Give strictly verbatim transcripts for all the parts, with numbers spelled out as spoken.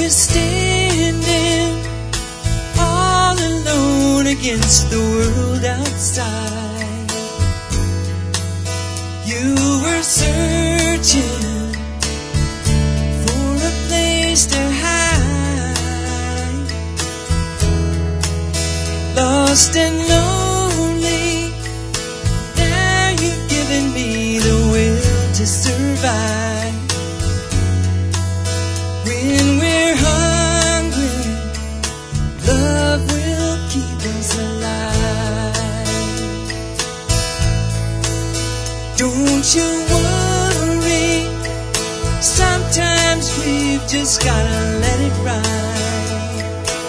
was standing all alone against the world outside. You were searching for a place to hide, lost and lonely. Now you've given me the will to survive. When we're hungry, love will keep us alive. Don't you worry, sometimes we've just gotta let it ride.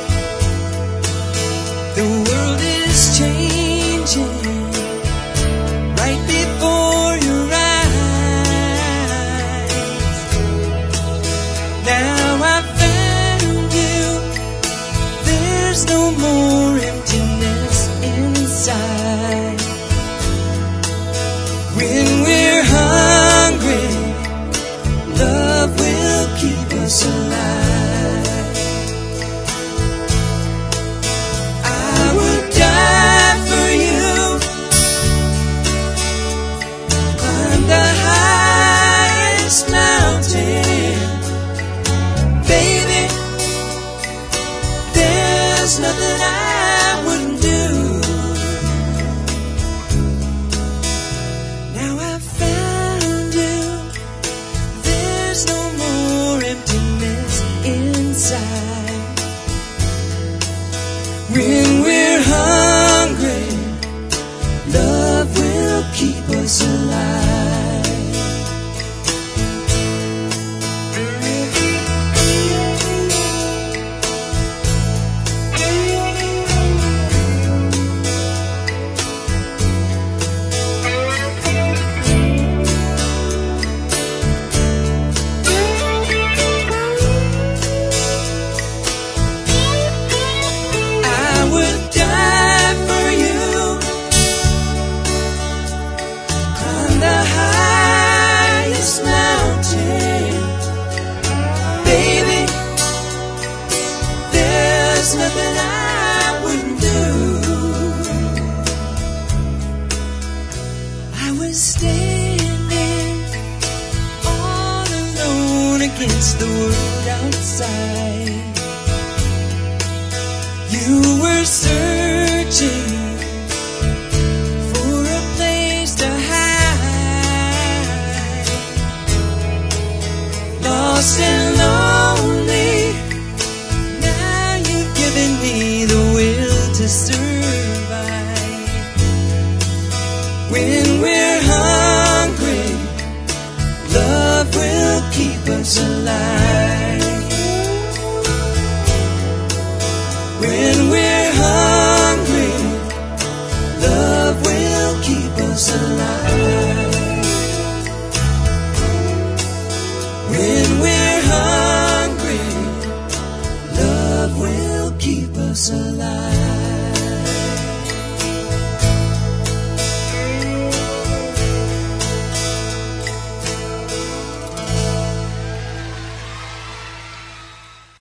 The world is changing right before your eyes. Now I found you, there's no more emptiness inside. When we're hungry, love will keep us alive. I would die for you, climb the highest mountain. Baby, there's nothing I wouldn't do. Now I found you, there's no more emptiness inside. When we're hungry, love will keep us alive. There's nothing I wouldn't do. I was standing all alone against the world outside. You were searching for a place to hide, lost in